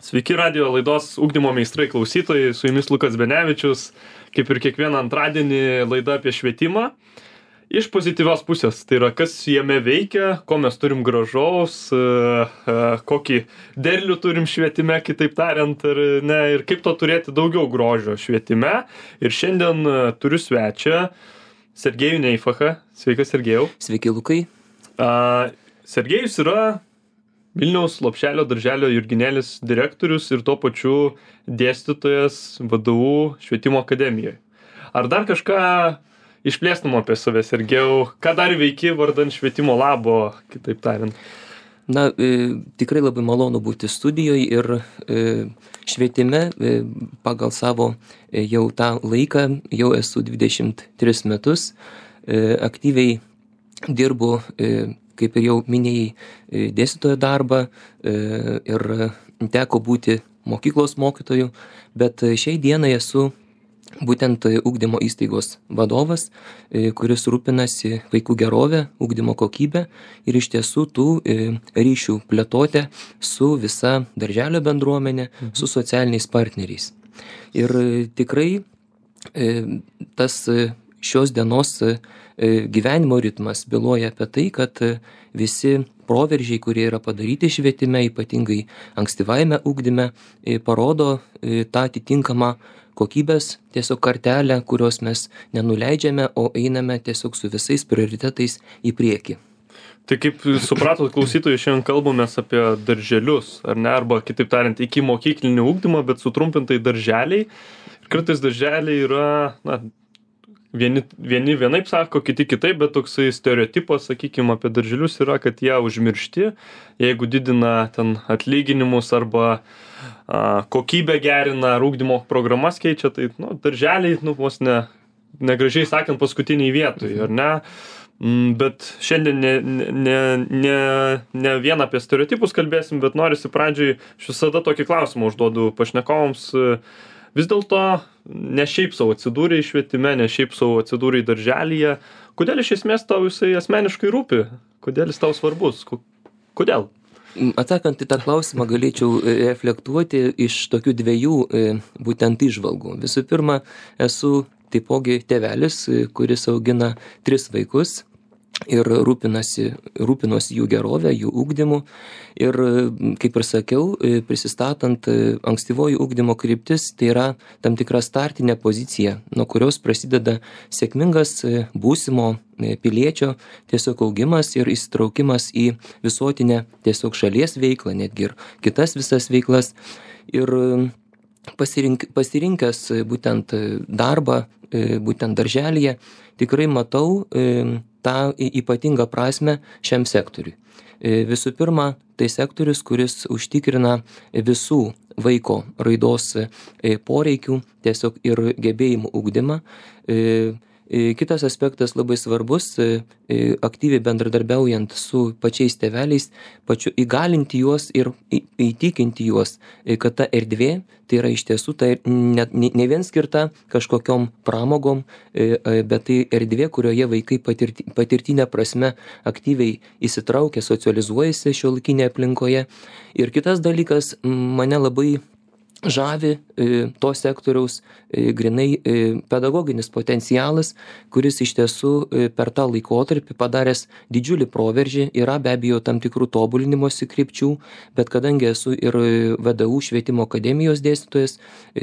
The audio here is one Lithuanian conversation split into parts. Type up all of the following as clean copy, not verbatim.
Sveiki radijo laidos Ugdymo meistrai klausytojai, su jumis Lukas Benevičius, kaip ir kiekvieną antradienį laida apie švietimą. Iš pozityvios pusės, tai yra kas jame veikia, ko mes turim gražaus, kokį derlių turim švietime, kitaip tariant, ir kaip to turėti daugiau grožio švietime. Ir šiandien turiu svečią Sergejų Neifachą. Sveikas, Sergejau. Sveiki, Lukai. Sergejus yra Vilniaus Lopšelio darželio Jurginėlis direktorius ir tuo pačiu dėstytojas VDU švietimo akademijoje. Ar dar kažką išplėstum apie save, Sergejau? Ką dar veiki vardan švietimo labo, kitaip tariant? Na, tikrai labai malonu būti studijoje ir švietime pagal savo jau tą laiką, jau esu 23 metus, aktyviai dirbu, kaip ir jau minėjai, dėstytojo darbą ir teko būti mokyklos mokytoju, bet šiai dienai esu būtent ugdymo įstaigos vadovas, kuris rūpinasi vaikų gerovę, ugdymo kokybę ir iš tiesų tų ryšių plėtotę su visa darželio bendruomenė, su socialiniais partneriais. Ir tikrai tas šios dienos gyvenimo ritmas byloja apie tai, kad visi proveržiai, kurie yra padaryti švietime, ypatingai ankstyvajame ugdyme, parodo tą atitinkamą kokybės tiesiog kartelę, kurios mes nenuleidžiame, o einame tiesiog su visais prioritetais į priekį. Tai kaip supratot, klausytojai, šiandien kalbamės apie darželius, ar ne, arba kitaip tariant, iki mokyklinį ugdymą, bet sutrumpintai darželiai. Kartais darželiai yra, vieni vienaip sako, kiti kitaip, bet toksai stereotipas, sakykime, apie darželius yra, kad jie užmiršti, jeigu didina ten atlyginimus arba kokybę gerina, ar ugdymo programas keičia, tai darželiai, vos negražiai sakant, paskutiniai vietoj, ar ne? Bet šiandien ne vien apie stereotipus kalbėsim, bet norisi pradžiai, aš visada tokį klausimą užduodu pašnekovams. Vis dėlto ne šiaip savo atsidūrė švietime, ne šiaip savo atsidūrė darželyje. Kodėl iš esmės tau jisai asmeniškai rūpi? Kodėl jis tau svarbus? Kodėl? Atsakant į tą klausimą, galėčiau reflektuoti iš tokių dviejų būtent įžvalgų. Visų pirma, esu taipogi tėvelis, kuris augina 3 vaikus ir rūpinosi jų gerovę, jų ugdymu. Ir, kaip ir sakiau, prisistatant ankstyvoji ugdymo kryptis, tai yra tam tikra startinė pozicija, nuo kurios prasideda sėkmingas būsimo piliečio tiesiog augimas ir įsitraukimas į visuotinę tiesiog šalies veiklą, netgi ir kitas visas veiklas. Ir pasirinkęs būtent darbą, būtent darželyje, tikrai matau tą ypatingą prasmę šiam sektoriui. Visų pirma, tai sektorius, kuris užtikrina visų vaiko raidos poreikių, tiesiog ir gebėjimų ugdymą. Kitas aspektas labai svarbus, aktyviai bendradarbiaujant su pačiais tėveliais, įgalinti juos ir įtikinti juos, kad ta erdvė, tai yra iš tiesų tai ne vien skirta kažkokiom pramogom, bet tai erdvė, kurioje vaikai patirtinė prasme aktyviai įsitraukia, socializuojasi šiuolaikinėje aplinkoje. Ir kitas dalykas, mane labai žavi to sektoriaus grinai pedagoginis potencialas, kuris iš tiesų per tą laikotarpį padaręs didžiulį proveržį, yra be abejo tam tikrų tobulinimosi krypčių, bet kadangi esu ir VDU švietimo akademijos dėstytojas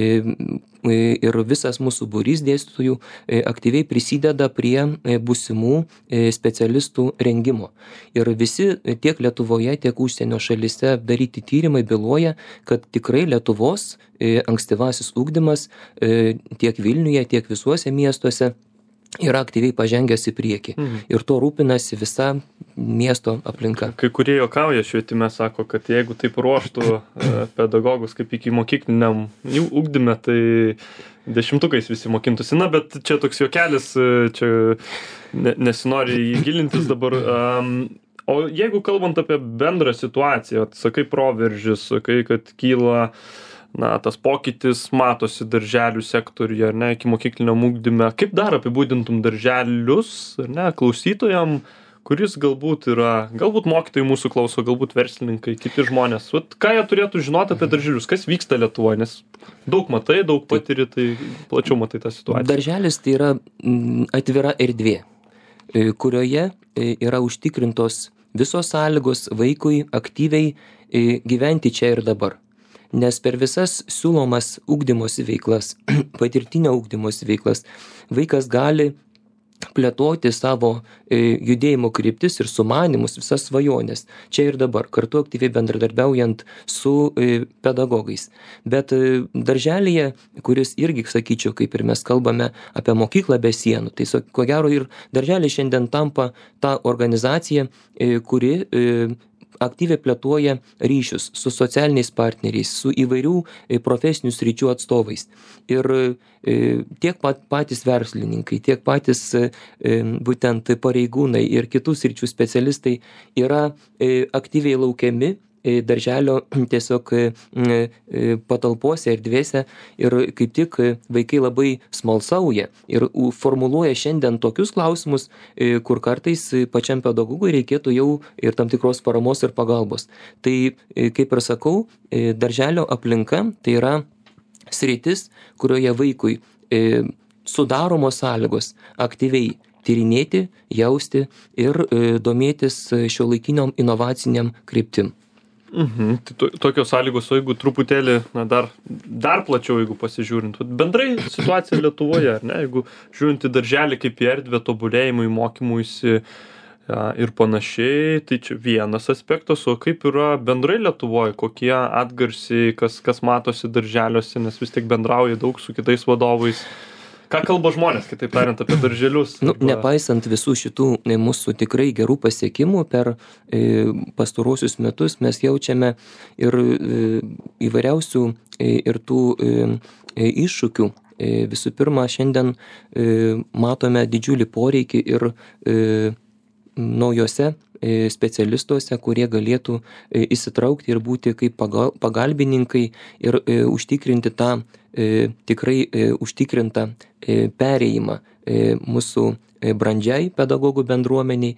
ir visas mūsų būrys dėstytojų aktyviai prisideda prie būsimų specialistų rengimo. Ir visi tiek Lietuvoje, tiek užsienio šalyse daryti tyrimai byloja, kad tikrai Lietuvos ankstyvasis ugdymas tiek Vilniuje, tiek visuose miestuose yra aktyviai pažengęs į priekį. Ir to rūpinasi visa miesto aplinka. Kai kurie juokauja švietime, sako, kad jeigu taip ruoštų pedagogus kaip iki mokykliniam jų ugdyme, tai 10 visi mokintųsi. Na, bet čia toks juokelis, čia nesinori jį gilintis dabar. O jeigu kalbant apie bendrą situaciją, sakai proveržis, sakai, kad kyla tas pokytis matosi darželių sektoriuje, ar ne, iki mokykliniam ugdyme. Kaip dar apibūdintum darželius, ar ne, klausytojam, kuris galbūt mokytojai mūsų klauso, galbūt verslininkai, kiti žmonės. Vat, ką jie turėtų žinoti apie darželius, kas vyksta Lietuvoje, nes daug matai, daug patiri, tai plačiau matai tą situaciją. Darželis tai yra atvira erdvė, kurioje yra užtikrintos visos sąlygos vaikui aktyviai gyventi čia ir dabar. Nes per visas siūlomas ugdymosi veiklas, patirtinio ugdymosi veiklas, vaikas gali plėtoti savo judėjimo kryptis ir sumanymus, visas svajonės, čia ir dabar, kartu aktyviai bendradarbiaujant su pedagogais. Bet darželyje, kuris irgi, sakyčiau, kaip ir mes kalbame apie mokyklą be sienų, tai ko gero ir darželiai šiandien tampa ta organizacija, kuri aktyviai plėtoja ryšius su socialiniais partneriais, su įvairių profesinių sričių atstovais. Ir tiek patys verslininkai, tiek patys būtent pareigūnai ir kitų sričių specialistai yra aktyviai laukiami darželio tiesiog patalpose, erdvėse ir kaip tik vaikai labai smalsauja ir formuluoja šiandien tokius klausimus, kur kartais pačiam pedagogui reikėtų jau ir tam tikros paramos ir pagalbos. Tai, kaip ir sakau, darželio aplinka tai yra sritis, kurioje vaikui sudaromos sąlygos aktyviai tyrinėti, jausti ir domėtis šiuolaikiniam inovaciniam kryptim. Tai tokios sąlygos, o jeigu truputėlį, dar plačiau, jeigu pasižiūrint, bendrai situacija Lietuvoje, ar ne, jeigu žiūrint į darželį kaip į erdvę tobulėjimui, mokymuisi ir panašiai, tai čia vienas aspektas, o kaip yra bendrai Lietuvoje, kokie atgarsiai, kas matosi darželiuose, nes vis tiek bendrauja daug su kitais vadovais. Ką kalba žmonės, kitaip tariant, apie darželius? Nepaisant visų šitų mūsų tikrai gerų pasiekimų per pastaruosius metus, mes jaučiame ir įvairiausių ir tų iššūkių. Visų pirma, šiandien matome didžiulį poreikį ir naujose specialistuose, kurie galėtų įsitraukti ir būti kaip pagalbininkai ir užtikrinti tą tikrai užtikrintą perėjimą mūsų brandžiai pedagogų bendruomeniai,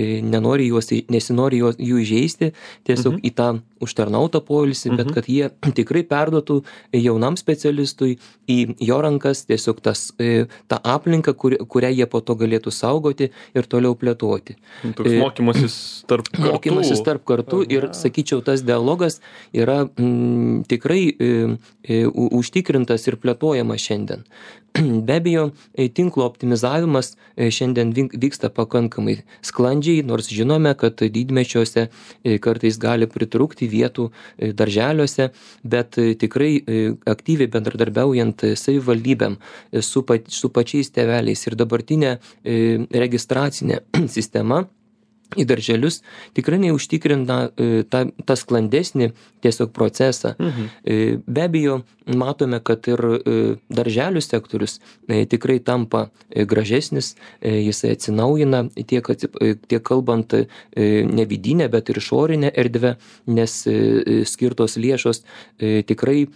nesinori jų įžeisti, tiesiog į tą užtarnautą poilsį, bet kad jie tikrai perduotų jaunam specialistui į jo rankas tiesiog tą aplinką, kurią jie po to galėtų saugoti ir toliau plėtoti. Toks mokymasis tarp kartų. Mokymasis tarp kartų ir, sakyčiau, tas dialogas yra tikrai užtikrintas ir plėtojamas šiandien. Be abejo, tinklo optimizavimas šiandien vyksta pakankamai sklandžiai, nors žinome, kad didmiesčiuose kartais gali pritrūkti vietų darželiuose, bet tikrai aktyviai bendradarbiaujant savivaldybėm su pačiais tėveliais ir dabartinė registracinė sistema į darželius tikrai neužtikrina tą sklandesnį tiesiog procesą. Be abejo, matome, kad ir darželių sektorius tikrai tampa gražesnis, jisai atsinaujina tiek kalbant ne vidinę, bet ir išorinę erdvę, nes skirtos lėšos tikrai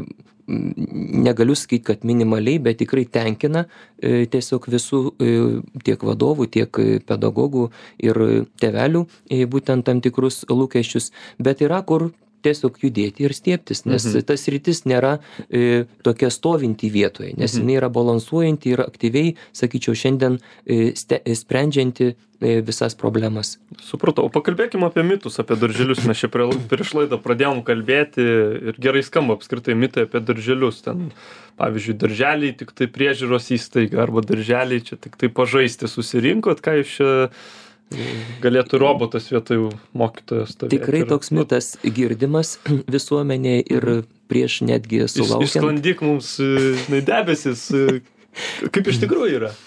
negaliu sakyti, kad minimaliai, bet tikrai tenkina tiesiog visų tiek vadovų, tiek pedagogų ir tėvelių būtent tam tikrus lūkesčius, bet yra kur tiesiog judėti ir stiebtis, nes tas sritis nėra tokia stovinti vietoje, nes jinai yra balansuojanti ir aktyviai, sakyčiau, šiandien sprendžianti visas problemas. Supratau. Pakalbėkime apie mitus, apie darželius. Mes čia prieš laidą pradėjom kalbėti ir gerai skamba apskritai mitai apie darželius. Ten, pavyzdžiui, darželiai tik tai priežiūros įstaiga arba darželiai čia tik tai pažaisti susirinkot, ką jūs čia galėtų robotas vietoj mokytojo stovėti. Tikrai toks mitas girdimas visuomenėje ir prieš netgi sulaukiant. Išsklandyk mums debesis, kaip iš tikrųjų yra.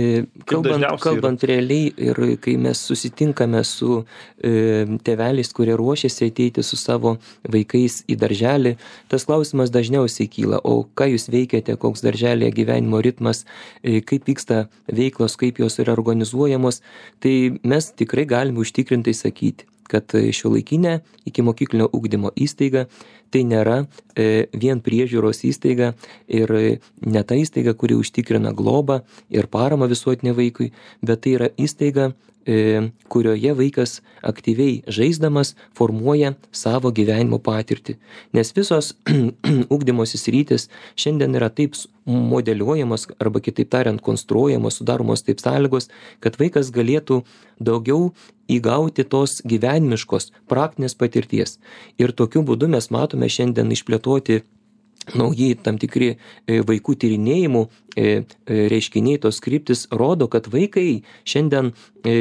Kalbant realiai ir kai mes susitinkame su tėveliais, kurie ruošiasi ateiti su savo vaikais į darželį, tas klausimas dažniausiai kyla, o ką jūs veikiate, koks darželėje gyvenimo ritmas, kaip vyksta veiklos, kaip jos yra organizuojamos, tai mes tikrai galime užtikrintai sakyti, kad šiuolaikinė ikimokyklinio ugdymo įstaiga tai nėra vien priežiūros įstaiga ir ne ta įstaiga, kuri užtikrina globą ir paramą visuotinė vaikui, bet tai yra įstaiga, kurioje vaikas aktyviai žaisdamas formuoja savo gyvenimo patirtį. Nes visos ugdymosi sritys šiandien yra taip modeliuojamos arba kitaip tariant konstruojamos, sudaromos taip sąlygos, kad vaikas galėtų daugiau įgauti tos gyvenimiškos praktinės patirties. Ir tokiu būdu mes matome šiandien išplėtoti nauji tam tikri vaikų tyrinėjimų reiškiniai, tos kryptis rodo, kad vaikai šiandien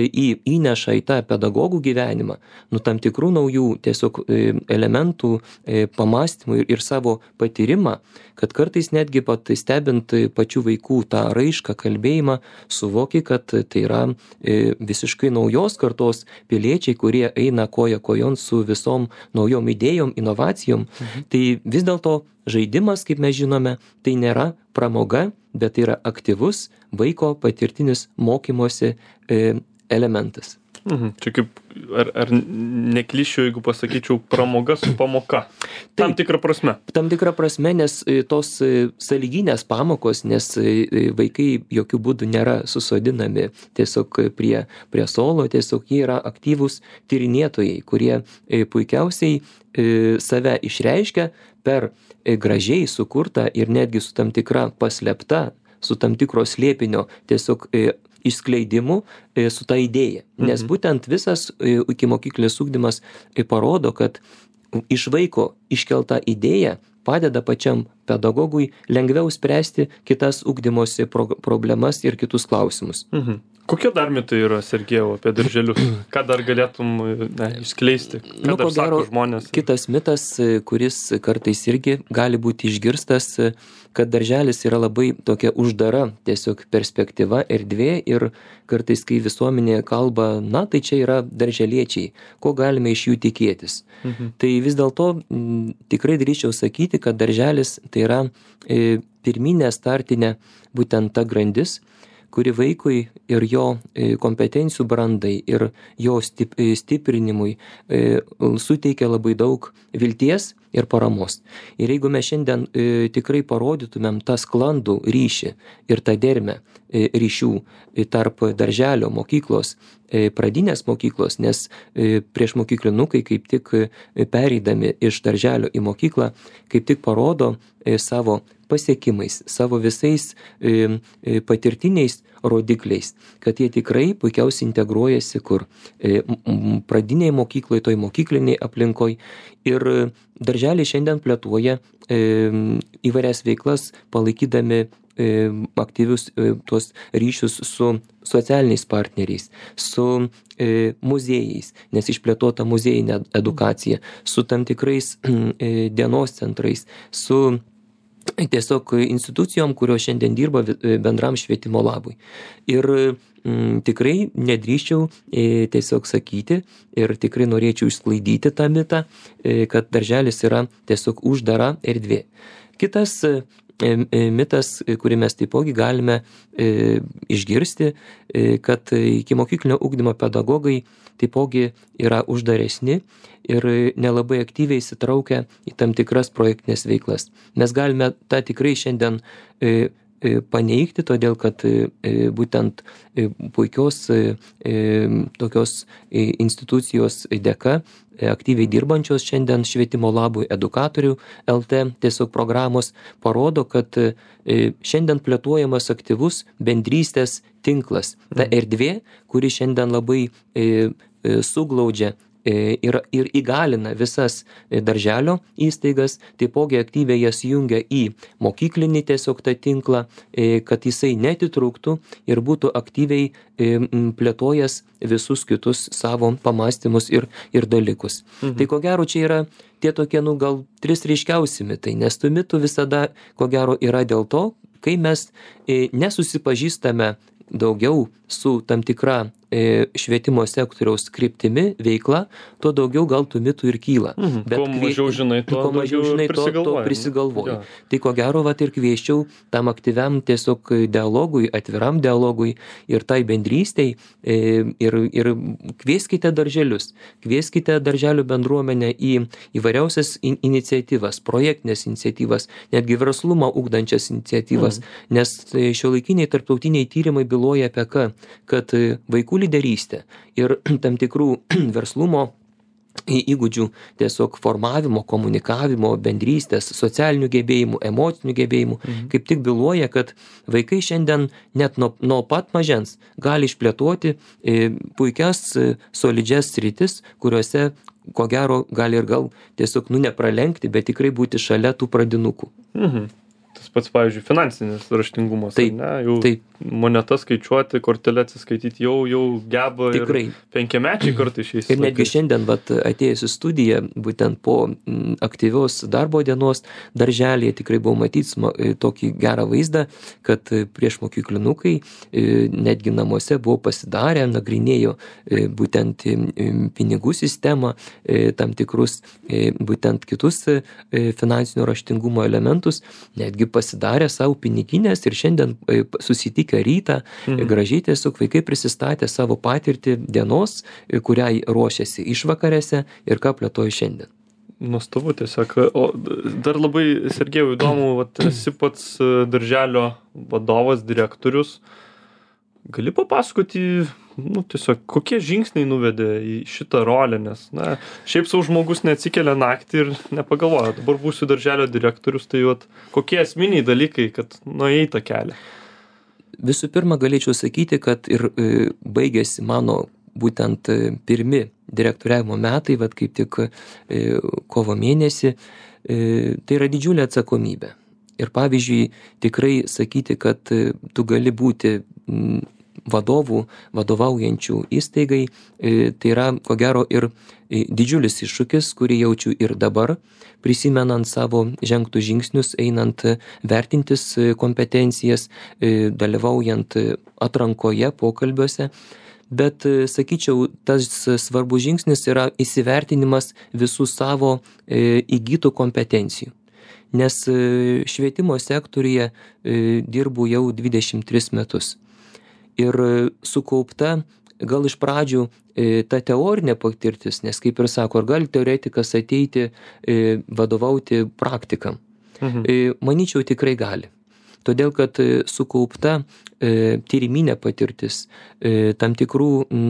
įneša į tą pedagogų gyvenimą tam tikrų naujų tiesiog elementų, pamastymų ir savo patyrimą, kad kartais netgi pat stebint pačių vaikų tą raišką, kalbėjimą, suvoki, kad tai yra visiškai naujos kartos piliečiai, kurie eina koja kojon su visom naujom idėjom, inovacijom. Tai vis dėlto žaidimas, kaip mes žinome, tai nėra pramoga, bet tai yra aktyvus vaiko patirtinis mokymosi elementas. Čia kaip, ar neklyšiu, jeigu pasakyčiau, pramoga su pamoka. Tam tikrą prasme. Tam tikrą prasme, nes tos sąlyginės pamokos, nes vaikai jokių būdų nėra susodinami tiesiog prie suolo, tiesiog jie yra aktyvūs tyrinėtojai, kurie puikiausiai save išreiškia per gražiai sukurtą ir netgi su tam tikra paslėpta, su tam tikro slėpinio tiesiog išskleidimu su ta idėja. Nes būtent visas ikimokyklinis ugdymas parodo, kad iš vaiko iškelta idėja padeda pačiam pedagogui lengviau spręsti kitas ugdymosi problemas ir kitus klausimus. Kokie dar mitai yra, Sergejau, apie darželius? Ką dar galėtum išskleisti? Ką dar sako žmonės? Kitas mitas, kuris kartais irgi gali būti išgirstas, kad darželis yra labai tokia uždara tiesiog perspektyva, erdvė ir kartais, kai visuomenė kalba, tai čia yra darželiečiai, ko galime iš jų tikėtis. Tai vis dėlto tikrai drįsčiau sakyti, kad darželis tai yra pirminė startinė būtent ta grandis, kuri vaikui ir jo kompetencijų brandai ir jo stiprinimui suteikia labai daug vilties ir paramos. Ir jeigu mes šiandien tikrai parodytumėm tą sklandų ryšį ir tą dermę ryšių tarp darželio, mokyklos, pradinės mokyklos, nes priešmokyklinukai kaip tik pereidami iš darželio į mokyklą, kaip tik parodo savo pasiekimais, savo visais patirtiniais rodikliais, kad jie tikrai puikiausiai integruojasi kur pradiniai mokyklai, toj mokykliniai aplinkoj. Ir darželiai šiandien plėtoja įvairias veiklas, palaikydami aktyvius tuos ryšius su socialiniais partneriais, su muziejais, nes išplėtota muziejinė edukacija, su tam tikrais dienos centrais, su tiesiog institucijom, kurios šiandien dirba bendram švietimo labui. Ir tikrai nedrįsčiau tiesiog sakyti ir tikrai norėčiau išsklaidyti tą mitą, kad darželis yra tiesiog uždara erdvė. Kitas mitas, kurį mes taipogi galime išgirsti, kad ikimokyklinio ugdymo pedagogai taipogi yra uždaresni ir nelabai aktyviai įsitraukia į tam tikras projektinės veiklas. Mes galime tą tikrai šiandien paneigti, todėl kad būtent puikios tokios institucijos dėka, aktyviai dirbančios šiandien švietimo labui edukatorių LT tiesiog programos parodo, kad šiandien plėtojamas aktyvus bendrystės tinklas. Ta erdvė, kuri šiandien labai suglaudžia ir įgalina visas darželio įstaigas, taipogi aktyviai jas jungia į mokyklinį tiesiog tą tinklą, kad jisai netitrūktų ir būtų aktyviai plėtojas visus kitus savo pamastymus ir dalykus. Tai ko gero čia yra tie tokie, gal 3 ryškiausi mitai, nes tų mitų visada ko gero yra dėl to, kai mes nesusipažįstame daugiau su tam tikra švietimo sektoriaus kryptimi veikla, tuo daugiau gal tų mitų ir kyla. Bet kuo mažiau žinai, tuo prisigalvoji. Tai ko gero, vat ir kvieščiau tam aktyviam tiesiog dialogui, atviram dialogui ir tai bendrystei ir kvieskite darželius, kvieskite darželių bendruomenę į įvairiausias iniciatyvas, projektinės iniciatyvas, netgi verslumą ugdančias iniciatyvas, nes šiuolaikiniai tarptautiniai tyrimai byloja apie ką, kad vaikų lyderystė ir tam tikrų verslumo įgūdžių tiesiog formavimo, komunikavimo, bendrystės, socialinių gebėjimų, emocinių gebėjimų, kaip tik byloja, kad vaikai šiandien net nuo pat mažens gali išplėtoti puikias solidžias sritis, kuriuose ko gero gali ir gal tiesiog nepralenkti, bet tikrai būti šalia tų pradinukų. Tas pats, pavyzdžiui, finansinis raštingumas, jau monetas skaičiuoti, kortelę atsiskaityti jau geba tikrai. Ir 5-mečiai kartai šiais. Ir netgi šiandien, atėjus į studiją, būtent po aktyvios darbo dienos darželėje tikrai buvo matyti tokį gerą vaizdą, kad priešmokyklinukai netgi namuose buvo pasidarę, nagrinėjo būtent pinigų sistemą, tam tikrus būtent kitus finansinio raštingumo elementus, netgi pasidarė savo piniginės ir šiandien susitikę rytą, gražiai tiesiog vaikai prisistatė savo patirtį dienos, kuriai ruošiasi išvakarėse ir ką plėtoja šiandien. Nuostabu tiesiog. O dar labai, Sergėjau, įdomu, esi pats darželio vadovas, direktorius. Gali papasakoti, tiesiog, kokie žingsniai nuvedė į šitą rolę, nes, šiaip savo žmogus neatsikelia naktį ir nepagalvoja, dabar būsiu darželio direktorius, tai kokie esminiai dalykai, kad nuėjai tą kelią? Visų pirma, galėčiau sakyti, kad ir baigėsi mano būtent pirmi direktoriavimo metai, kaip tik kovo mėnesį, tai yra didžiulė atsakomybė. Ir pavyzdžiui, tikrai sakyti, kad tu gali būti vadovaujančių įstaigai, tai yra, ko gero, ir didžiulis iššūkis, kurį jaučiu ir dabar, prisimenant savo žengtus žingsnius, einant vertintis kompetencijas, dalyvaujant atrankoje, pokalbiuose. Bet, sakyčiau, tas svarbus žingsnis yra įsivertinimas visų savo įgytų kompetencijų. Nes švietimo sektoriuje dirbu jau 23 metus. Ir sukaupta gal iš pradžių ta teorinė patirtis, nes kaip ir sako, ar gali teoretikas ateiti vadovauti praktikam? Manyčiau, tikrai gali. Todėl, kad sukaupta tyriminė patirtis, tam tikrų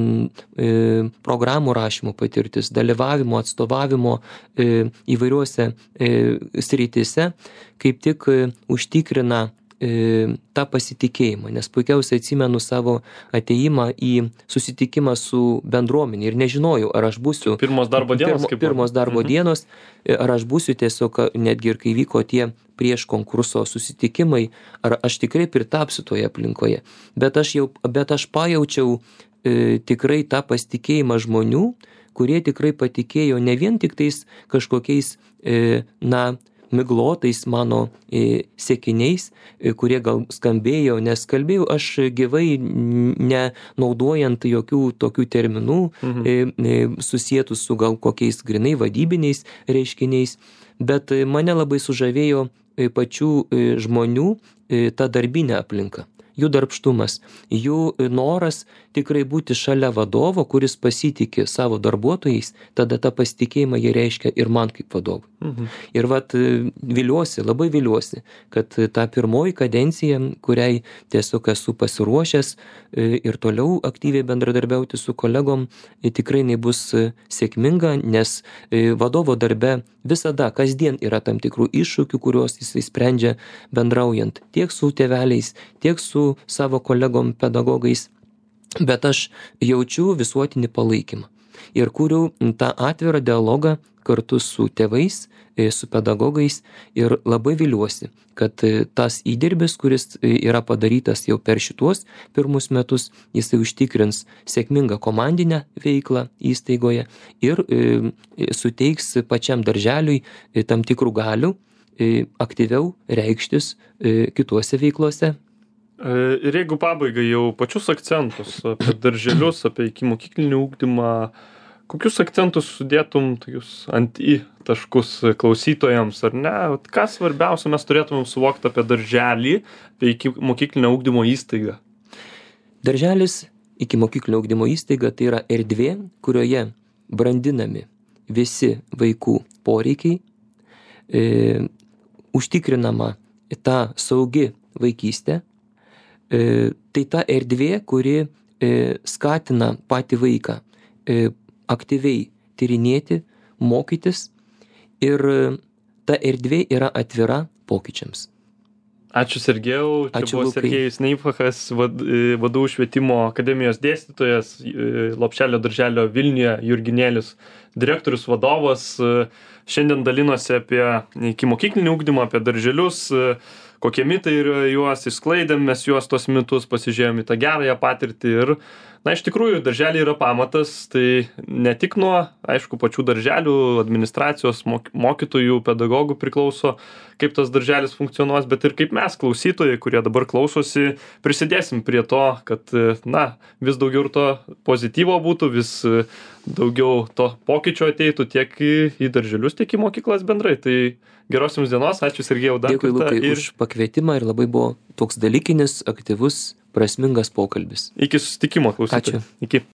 programų rašymo patirtis, dalyvavimo, atstovavimo įvairiuose srityse, kaip tik užtikrina tą pasitikėjimą, nes puikiausiai atsimenu savo atėjimą į susitikimą su bendruomenė ir nežinojau, ar aš būsiu pirmos darbo dienos, ar aš būsiu tiesiog, netgi ir kai vyko tie prieš konkurso susitikimai, ar aš tikrai pritapsiu toje aplinkoje. Bet aš pajaučiau tikrai tą pasitikėjimą žmonių, kurie tikrai patikėjo ne vien tik tais kažkokiais, miglotais mano siekiniais, kurie gal skambėjo, nes kalbėjau aš gyvai, nenaudojant jokių tokių terminų, susietų su gal kokiais grinai vadybiniais reiškiniais, bet mane labai sužavėjo pačių žmonių ta darbinė aplinka. Jų darbštumas, jų noras tikrai būti šalia vadovo, kuris pasitikė savo darbuotojais, tada tą pasitikėjimą jie reiškia ir man kaip vadovui. Ir labai viliuosi, kad ta pirmoji kadencija, kuriai tiesiog esu pasiruošęs ir toliau aktyviai bendradarbiauti su kolegom, tikrai nebus sėkminga, nes vadovo darbe visada, kasdien yra tam tikrų iššūkių, kuriuos jisai sprendžia bendraujant tiek su tėveliais, tiek su savo kolegom pedagogais, bet aš jaučiu visuotinį palaikymą ir kuriu tą atvirą dialogą kartu su tėvais, su pedagogais ir labai viliuosi, kad tas įdirbis, kuris yra padarytas jau per šituos pirmus metus, jisai užtikrins sėkmingą komandinę veiklą įstaigoje ir suteiks pačiam darželiui tam tikrų galių aktyviau reikštis kituose veiklose. Ir jeigu pabaigai jau pačius akcentus apie darželius, apie ikimokyklinį ūkdymą, kokius akcentus sudėtum tokius ant į taškus klausytojams, ar ne? Ką svarbiausia mes turėtumėm suvokti apie darželį, apie ikimokyklinio ūkdymo įstaigą? Darželis, ikimokyklinio ūkdymo įstaiga, tai yra erdvė, kurioje brandinami visi vaikų poreikiai, užtikrinama ta saugi vaikystė, tai ta erdvė, kuri skatina patį vaiką aktyviai tyrinėti, mokytis ir ta erdvė yra atvira pokyčiams. Ačiū Sergejau, čia Ačiū, buvo Lukai. Sergejus Neifachas, VDU švietimo akademijos dėstytojas, Lopšelio darželio Vilniuje, Jurginėlis direktorius, vadovas. Šiandien dalinosi apie ikimokyklinį ugdymą, apie darželius, kokie mitai yra juos, išsklaidėm mes juos tos mitus, pasižiūrėjom į tą gerąją patirtį ir, na, iš tikrųjų, darželiai yra pamatas, tai ne tik nuo, aišku, pačių darželių, administracijos, mokytojų, pedagogų priklauso, kaip tas darželis funkcionuos, bet ir kaip mes, klausytojai, kurie dabar klausosi, prisidėsim prie to, kad, na, vis daugiau ir to pozityvo būtų, vis daugiau to pokyčio ateitų tiek į darželius, tiek į mokyklas bendrai. Tai geros jums dienos, ačiū Sergejau dar Dėkui, kartą. Lukai, už pakvietimą ir labai buvo toks dalykinis, aktyvus, prasmingas pokalbis. Iki susitikimo, klausytojai. Ačiū. Iki.